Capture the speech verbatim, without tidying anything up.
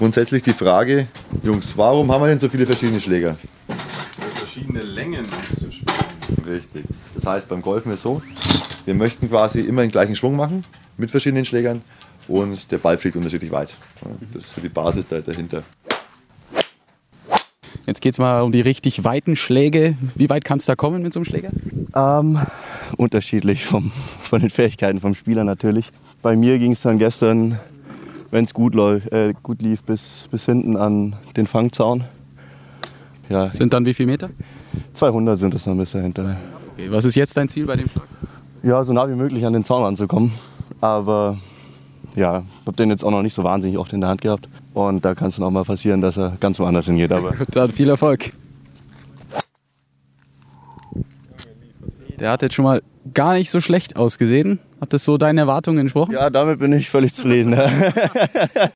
grundsätzlich die Frage, Jungs, warum haben wir denn so viele verschiedene Schläger? Verschiedene Längen, um zu spielen. Richtig. Das heißt, beim Golfen ist es so, wir möchten quasi immer den gleichen Schwung machen mit verschiedenen Schlägern und der Ball fliegt unterschiedlich weit. Das ist so die Basis dahinter. Jetzt geht es mal um die richtig weiten Schläge. Wie weit kannst du da kommen mit so einem Schläger? Ähm, unterschiedlich vom, von den Fähigkeiten vom Spieler natürlich. Bei mir ging es dann gestern, wenn es gut, äh, gut lief, bis, bis hinten an den Fangzaun. Ja, sind dann wie viele Meter? zweihundert sind es dann bis dahinter. Okay, was ist jetzt dein Ziel bei dem Schlag? Ja, so nah wie möglich an den Zaun anzukommen. Aber ja, ich habe den jetzt auch noch nicht so wahnsinnig oft in der Hand gehabt. Und da kann es dann auch mal passieren, dass er ganz woanders hingeht. Aber gut, dann viel Erfolg. Der hat jetzt schon mal gar nicht so schlecht ausgesehen. Hat das so deinen Erwartungen entsprochen? Ja, damit bin ich völlig zufrieden.